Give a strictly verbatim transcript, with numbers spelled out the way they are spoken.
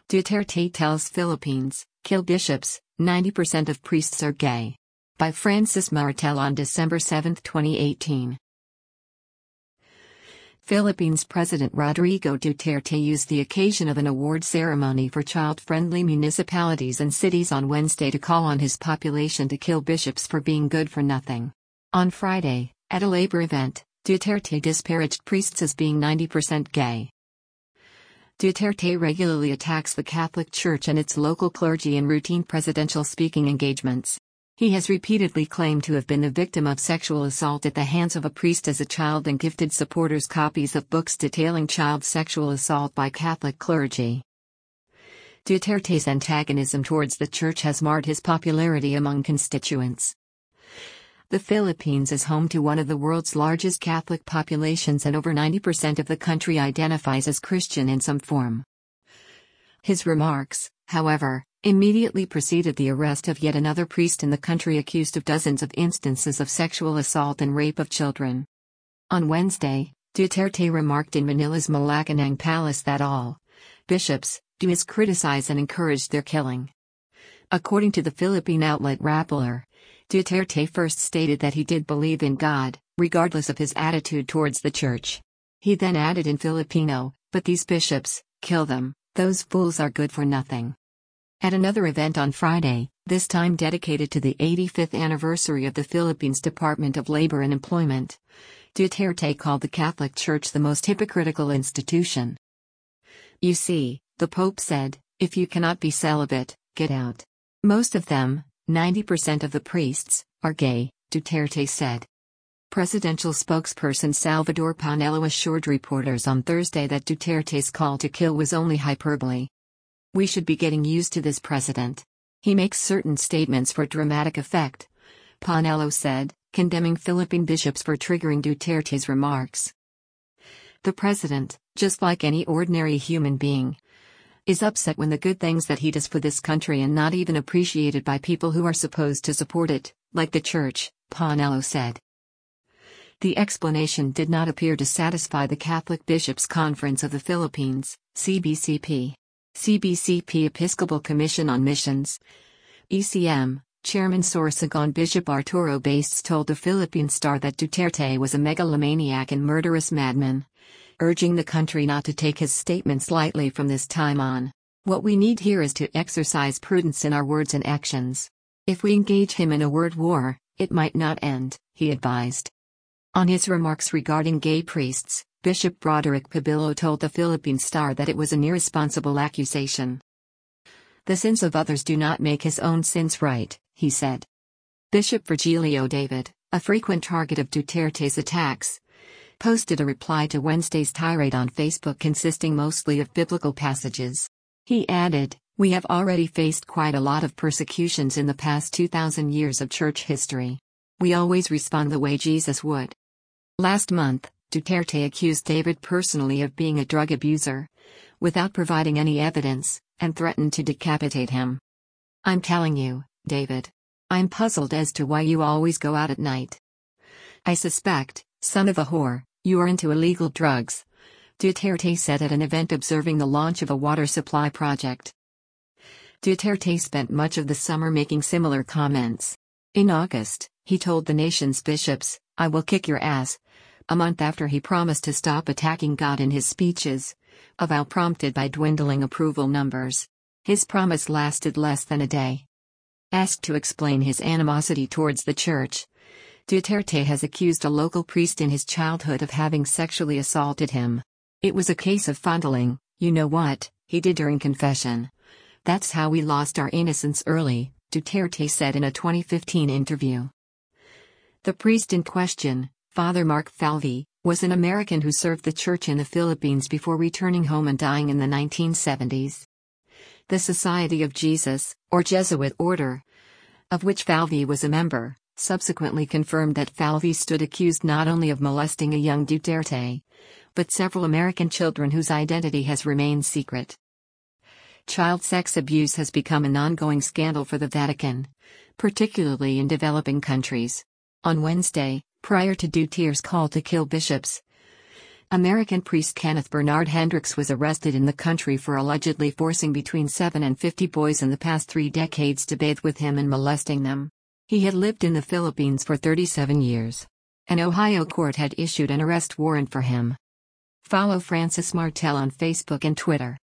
Duterte tells Philippines, kill bishops, ninety percent of priests are gay. By Francis Martel on December seventh, twenty eighteen. Philippines President Rodrigo Duterte used the occasion of an award ceremony for child-friendly municipalities and cities on Wednesday to call on his population to kill bishops for being good for nothing. On Friday, at a labor event, Duterte disparaged priests as being ninety percent gay. Duterte regularly attacks the Catholic Church and its local clergy in routine presidential speaking engagements. He has repeatedly claimed to have been the victim of sexual assault at the hands of a priest as a child and gifted supporters copies of books detailing child sexual assault by Catholic clergy. Duterte's antagonism towards the church has marred his popularity among constituents. The Philippines is home to one of the world's largest Catholic populations, and over ninety percent of the country identifies as Christian in some form. His remarks, however, immediately preceded the arrest of yet another priest in the country accused of dozens of instances of sexual assault and rape of children. On Wednesday, Duterte remarked in Manila's Malacanang Palace that all bishops do is criticize and encourage their killing. According to the Philippine outlet Rappler, Duterte first stated that he did believe in God, regardless of his attitude towards the church. He then added in Filipino, "But these bishops, kill them, those fools are good for nothing." At another event on Friday, this time dedicated to the eighty-fifth anniversary of the Philippines Department of Labor and Employment, Duterte called the Catholic Church the most hypocritical institution. "You see," the Pope said, "if you cannot be celibate, get out. Most of them, ninety percent of the priests, are gay," Duterte said. Presidential spokesperson Salvador Panelo assured reporters on Thursday that Duterte's call to kill was only hyperbole. "We should be getting used to this president. He makes certain statements for dramatic effect," Panelo said, condemning Philippine bishops for triggering Duterte's remarks. The president, just like any ordinary human being, is upset when the good things that he does for this country are not even appreciated by people who are supposed to support it, like the church, Panelo said. The explanation did not appear to satisfy the Catholic Bishops' Conference of the Philippines, C B C P. C B C P Episcopal Commission on Missions, E C M, Chairman Sorsogon Bishop Arturo Bastes told the Philippine Star that Duterte was a megalomaniac and murderous madman, urging the country not to take his statements lightly from this time on. "What we need here is to exercise prudence in our words and actions. If we engage him in a word war, it might not end," he advised. On his remarks regarding gay priests, Bishop Broderick Pabillo told the Philippine Star that it was an irresponsible accusation. "The sins of others do not make his own sins right," he said. Bishop Virgilio David, a frequent target of Duterte's attacks, posted a reply to Wednesday's tirade on Facebook consisting mostly of biblical passages. He added, "We have already faced quite a lot of persecutions in the past two thousand years of church history. We always respond the way Jesus would." Last month, Duterte accused David personally of being a drug abuser, without providing any evidence, and threatened to decapitate him. "I'm telling you, David. I'm puzzled as to why you always go out at night. I suspect, son of a whore, you are into illegal drugs," Duterte said at an event observing the launch of a water supply project. Duterte spent much of the summer making similar comments. In August, he told the nation's bishops, "I will kick your ass," a month after he promised to stop attacking God in his speeches, a vow prompted by dwindling approval numbers. His promise lasted less than a day. Asked to explain his animosity towards the church, Duterte has accused a local priest in his childhood of having sexually assaulted him. "It was a case of fondling, you know what he did during confession. That's how we lost our innocence early," Duterte said in a twenty fifteen interview. The priest in question, Father Mark Falvey, was an American who served the church in the Philippines before returning home and dying in the nineteen seventies. The Society of Jesus, or Jesuit order, of which Falvey was a member, subsequently confirmed that Falvey stood accused not only of molesting a young Duterte, but several American children whose identity has remained secret. Child sex abuse has become an ongoing scandal for the Vatican, particularly in developing countries. On Wednesday, prior to Duterte's call to kill bishops, American priest Kenneth Bernard Hendricks was arrested in the country for allegedly forcing between seven and fifty boys in the past three decades to bathe with him and molesting them. He had lived in the Philippines for thirty-seven years. An Ohio court had issued an arrest warrant for him. Follow Francis Martel on Facebook and Twitter.